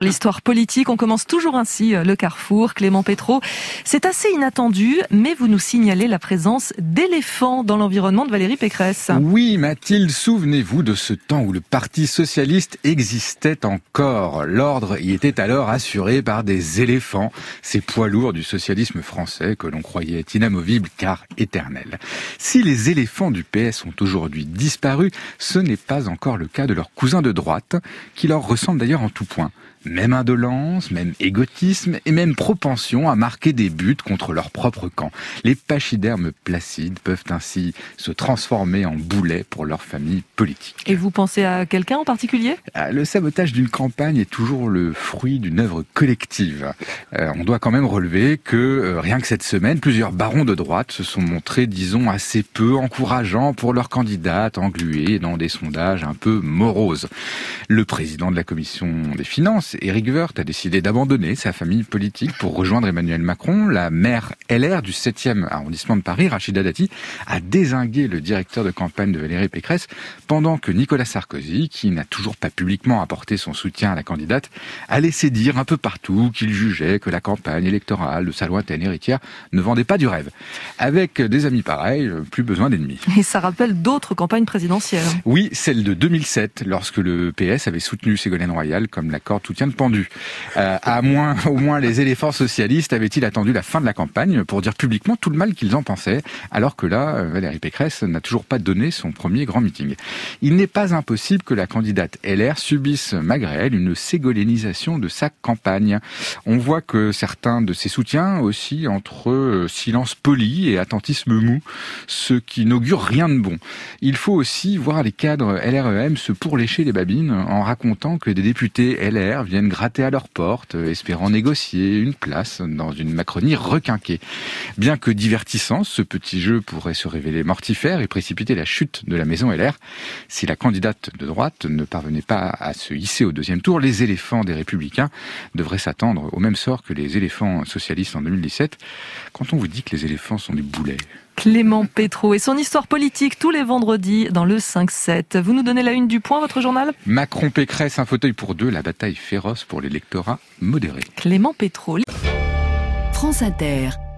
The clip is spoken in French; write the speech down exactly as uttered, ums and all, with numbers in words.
L'histoire politique, on commence toujours ainsi, le Carrefour, Clément Pétreau. C'est assez inattendu, mais vous nous signalez la présence d'éléphants dans l'environnement de Valérie Pécresse. Oui, Mathilde, souvenez-vous de ce temps où le Parti socialiste existait encore. L'ordre y était alors assuré par des éléphants, ces poids lourds du socialisme français que l'on croyait inamovibles car éternels. Si les éléphants du P S ont aujourd'hui disparu, ce n'est pas encore le cas de leurs cousins de droite, qui leur ressemblent d'ailleurs en tout point. Même indolence, même égotisme et même propension à marquer des buts contre leur propre camp. Les pachydermes placides peuvent ainsi se transformer en boulets pour leur famille politique. Et vous pensez à quelqu'un en particulier ? Le sabotage d'une campagne est toujours le fruit d'une œuvre collective. Euh, on doit quand même relever que, euh, rien que cette semaine, plusieurs barons de droite se sont montrés, disons, assez peu encourageants pour leur candidate, engluée dans des sondages un peu moroses. Le président de la commission des finances, Éric Woerth, a décidé d'abandonner sa famille politique pour rejoindre Emmanuel Macron. La maire L R du septième arrondissement de Paris, Rachida Dati, a dézingué le directeur de campagne de Valérie Pécresse, pendant que Nicolas Sarkozy, qui n'a toujours pas publiquement apporté son soutien à la candidate, a laissé dire un peu partout qu'il jugeait que la campagne électorale de sa lointaine héritière ne vendait pas du rêve. Avec des amis pareils, plus besoin d'ennemis. Et ça rappelle d'autres campagnes présidentielles. Oui, celle de deux mille sept, lorsque le P S avait soutenu Ségolène Royal comme l'accord soutien de pendu. Euh, à moins, au moins les éléphants socialistes avaient-ils attendu la fin de la campagne pour dire publiquement tout le mal qu'ils en pensaient, alors que là, Valérie Pécresse n'a toujours pas donné son premier grand meeting. Il n'est pas impossible que la candidate L R subisse malgré elle une ségolénisation de sa campagne. On voit que certains de ses soutiens aussi entre silence poli et attentisme mou, ce qui n'augure rien de bon. Il faut aussi voir les cadres L R E M se pourlécher les babines en racontant que des députés L R viennent gratter à leur porte, espérant négocier une place dans une Macronie requinquée. Bien que divertissant, ce petit jeu pourrait se révéler mortifère et précipiter la chute de la maison L R. Si la candidate de droite ne parvenait pas à se hisser au deuxième tour, les éléphants des Républicains devraient s'attendre au même sort que les éléphants socialistes en deux mille dix-sept, quand on vous dit que les éléphants sont des boulets. Clément Pétreau et son histoire politique tous les vendredis dans le cinq sept. Vous nous donnez la une du Point, votre journal ? Macron-Pécresse, un fauteuil pour deux, la bataille féroce pour l'électorat modéré. Clément Pétreau. France Inter.